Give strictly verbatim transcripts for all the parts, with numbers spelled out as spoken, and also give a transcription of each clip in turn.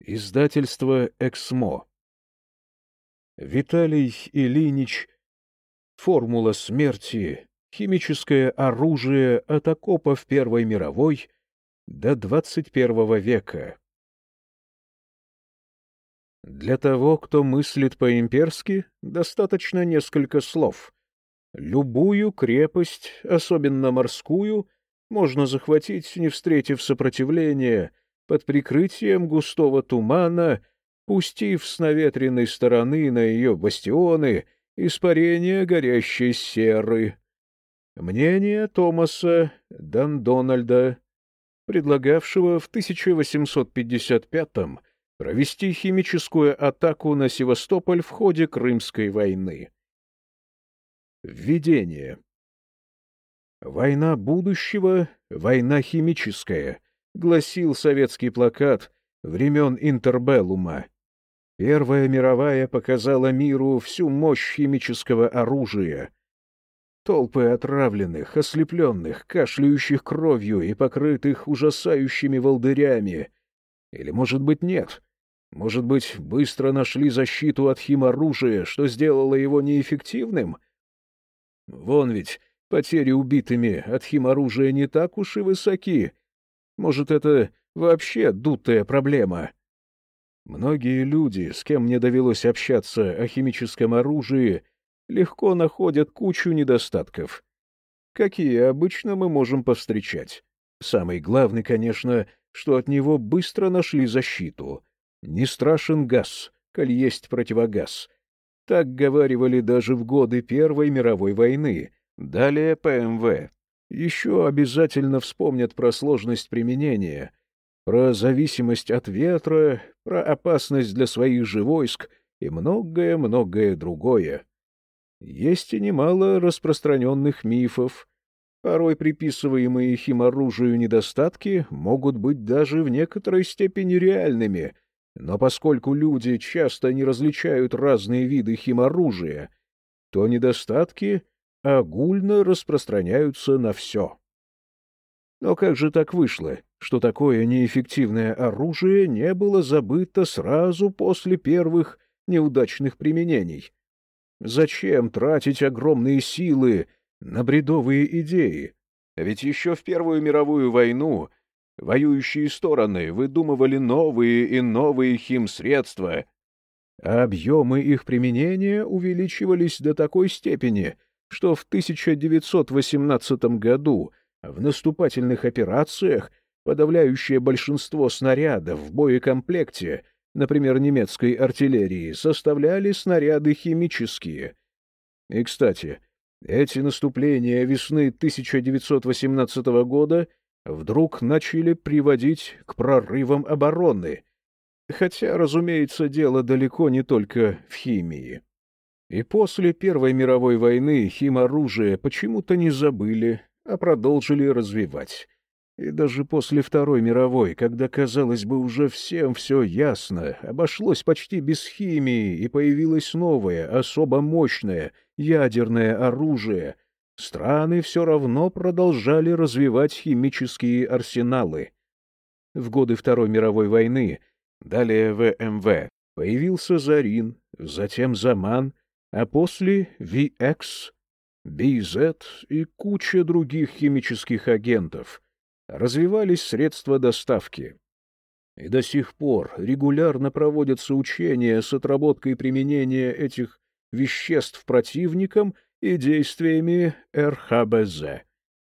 Издательство «Эксмо». Виталий Ильинич. Формула смерти. Химическое оружие от окопов Первой мировой до двадцать первого века. Для того, кто мыслит по-имперски, достаточно несколько слов. Любую крепость, особенно морскую, можно захватить, не встретив сопротивления, под прикрытием густого тумана, пустив с наветренной стороны на ее бастионы испарение горящей серы. Мнение Томаса Дандональда, предлагавшего в тысяча восемьсот пятьдесят пятом провести химическую атаку на Севастополь в ходе Крымской войны. Введение. «Война будущего, война химическая», — гласил советский плакат времен интербеллума. Первая мировая показала миру всю мощь химического оружия. Толпы отравленных, ослепленных, кашляющих кровью и покрытых ужасающими волдырями. Или, может быть, нет. Может быть, быстро нашли защиту от химоружия, что сделало его неэффективным? Вон ведь потери убитыми от химоружия не так уж и высоки. Может, это вообще дутая проблема? Многие люди, с кем мне довелось общаться о химическом оружии, легко находят кучу недостатков. Какие обычно мы можем повстречать? Самый главный, конечно, что от него быстро нашли защиту. Не страшен газ, коль есть противогаз. Так говаривали даже в годы Первой мировой войны. Далее ПМВ. Еще обязательно вспомнят про сложность применения, про зависимость от ветра, про опасность для своих же войск и многое-многое другое. Есть и немало распространенных мифов. Порой приписываемые химоружию недостатки могут быть даже в некоторой степени реальными, но поскольку люди часто не различают разные виды химоружия, то недостатки огульно распространяются на все. Но как же так вышло, что такое неэффективное оружие не было забыто сразу после первых неудачных применений? Зачем тратить огромные силы на бредовые идеи? Ведь еще в Первую мировую войну воюющие стороны выдумывали новые и новые химсредства, а объемы их применения увеличивались до такой степени, что в тысяча девятьсот восемнадцатом году в наступательных операциях подавляющее большинство снарядов в боекомплекте, например, немецкой артиллерии, составляли снаряды химические. И, кстати, эти наступления весны тысяча девятьсот восемнадцатого года вдруг начали приводить к прорывам обороны, хотя, разумеется, дело далеко не только в химии. И после Первой мировой войны химоружие почему-то не забыли, а продолжили развивать. И даже после Второй мировой, когда, казалось бы, уже всем все ясно, обошлось почти без химии, и появилось новое, особо мощное, ядерное оружие, страны все равно продолжали развивать химические арсеналы. В годы Второй мировой войны, далее ВМВ, появился Зарин, затем Заман, а после ви экс, би зет и куча других химических агентов. Развивались средства доставки. И до сих пор регулярно проводятся учения с отработкой применения этих веществ противником и действиями эр ха бэ зэ.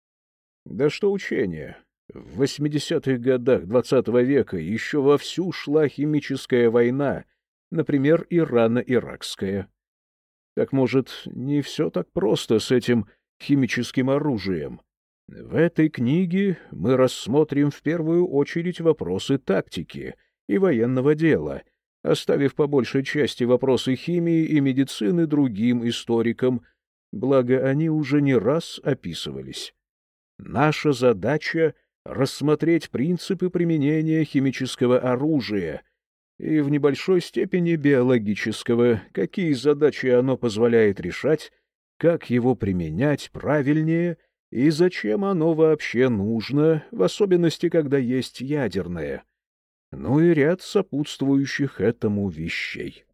Да что учения? В восьмидесятых годах двадцатого века еще вовсю шла химическая война, например, Ирано-Иракская. Так, может, не все так просто с этим химическим оружием? В этой книге мы рассмотрим в первую очередь вопросы тактики и военного дела, оставив по большей части вопросы химии и медицины другим историкам, благо они уже не раз описывались. Наша задача — рассмотреть принципы применения химического оружия и в небольшой степени биологического, какие задачи оно позволяет решать, как его применять правильнее и зачем оно вообще нужно, в особенности, когда есть ядерное. ну и ряд сопутствующих этому вещей.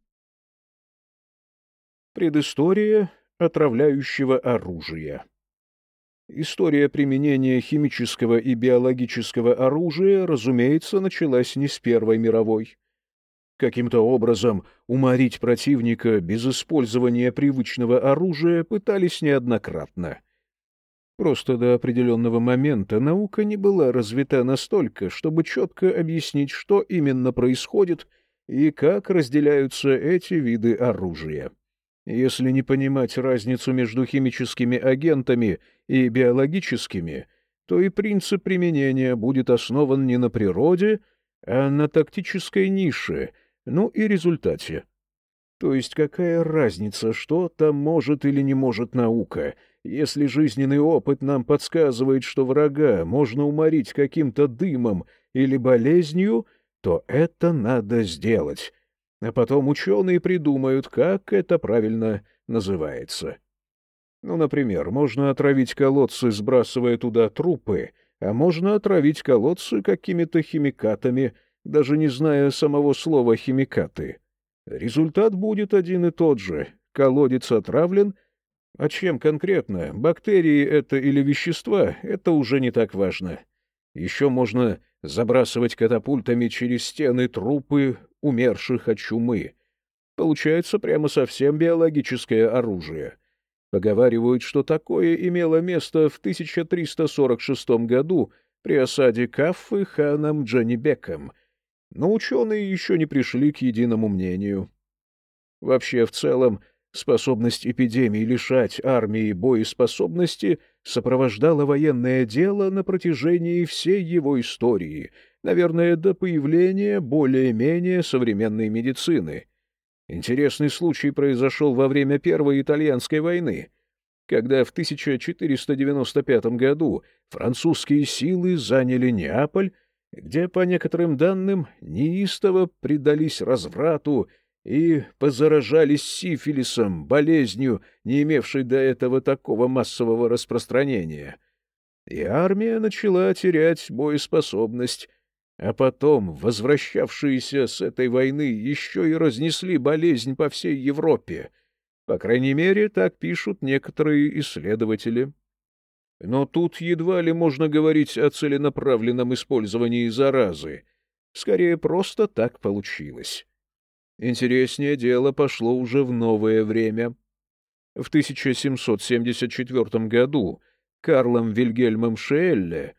Предыстория отравляющего оружия. История применения химического и биологического оружия, разумеется, началась не с Первой мировой. Каким-то образом уморить противника без использования привычного оружия пытались неоднократно. Просто до определенного момента наука не была развита настолько, чтобы четко объяснить, что именно происходит и как разделяются эти виды оружия. Если не понимать разницу между химическими агентами и биологическими, то и принцип применения будет основан не на природе, а на тактической нише, ну и результате. То есть какая разница, что там может или не может наука, если жизненный опыт нам подсказывает, что врага можно уморить каким-то дымом или болезнью, то это надо сделать. А потом ученые придумают, как это правильно называется. Ну, например, можно отравить колодцы, сбрасывая туда трупы, а можно отравить колодцы какими-то химикатами, даже не зная самого слова «химикаты». Результат будет один и тот же. Колодец отравлен. А чем конкретно? Бактерии это или вещества? Это уже не так важно. Еще можно забрасывать катапультами через стены трупы умерших от чумы. Получается прямо совсем биологическое оружие. Поговаривают, что такое имело место в тысяча триста сорок шестом году при осаде Каффы ханом Джанибеком, но ученые еще не пришли к единому мнению. Вообще, в целом, способность эпидемий лишать армии боеспособности сопровождала военное дело на протяжении всей его истории, наверное, до появления более-менее современной медицины. Интересный случай произошел во время Первой итальянской войны, когда в тысяча четыреста девяносто пятом году французские силы заняли Неаполь, где, по некоторым данным, неистово предались разврату и позаражались сифилисом, болезнью, не имевшей до этого такого массового распространения. И армия начала терять боеспособность, а потом возвращавшиеся с этой войны еще и разнесли болезнь по всей Европе. По крайней мере, так пишут некоторые исследователи. Но тут едва ли можно говорить о целенаправленном использовании заразы. Скорее, просто так получилось. Интереснее дело пошло уже в новое время. В тысяча семьсот семьдесят четвёртом году Карлом Вильгельмом Шеэлле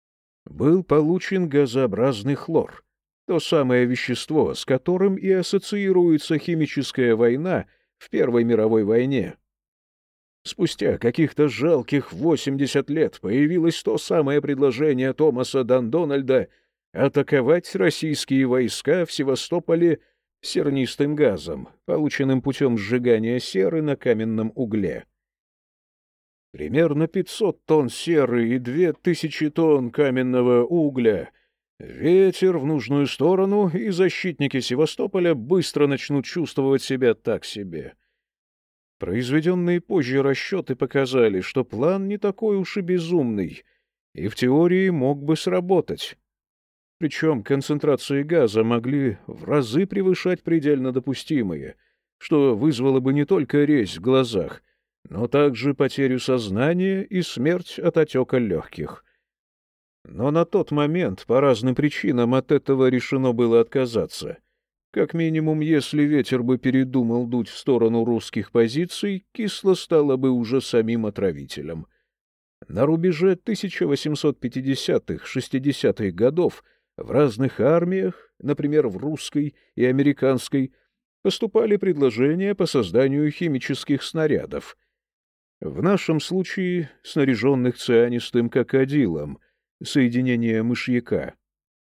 был получен газообразный хлор, то самое вещество, с которым и ассоциируется химическая война в Первой мировой войне. Спустя каких-то жалких восемьдесят лет появилось то самое предложение Томаса Дандональда атаковать российские войска в Севастополе сернистым газом, полученным путем сжигания серы на каменном угле. Примерно пятьсот тонн серы и две тысячи тонн каменного угля, ветер в нужную сторону, и защитники Севастополя быстро начнут чувствовать себя так себе. Произведенные позже расчеты показали, что план не такой уж и безумный, и в теории мог бы сработать. Причем концентрации газа могли в разы превышать предельно допустимые, что вызвало бы не только резь в глазах, но также потерю сознания и смерть от отека легких. Но на тот момент по разным причинам от этого решено было отказаться. Как минимум, если ветер бы передумал дуть в сторону русских позиций, кисло стало бы уже самим отравителем. На рубеже тысяча восемьсот пятидесятых-шестидесятых годов в разных армиях, например, в русской и американской, поступали предложения по созданию химических снарядов. В нашем случае снаряженных цианистым кокодилом, соединение мышьяка.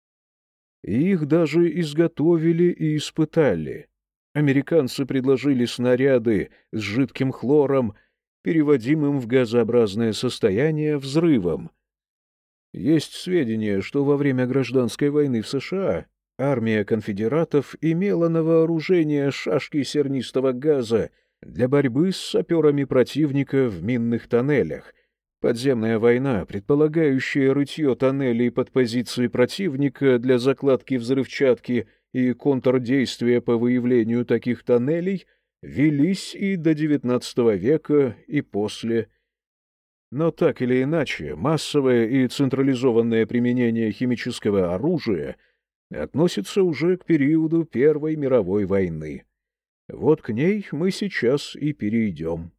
И их даже изготовили и испытали. Американцы предложили снаряды с жидким хлором, переводимым в газообразное состояние взрывом. Есть сведения, что во время гражданской войны в США армия конфедератов имела на вооружение шашки сернистого газа для борьбы с саперами противника в минных тоннелях, Подземная война, предполагающая рытье тоннелей под позиции противника для закладки взрывчатки и контрдействия по выявлению таких тоннелей, велись и до девятнадцатого века, и после. Но так или иначе, массовое и централизованное применение химического оружия относится уже к периоду Первой мировой войны. Вот к ней мы сейчас и перейдем.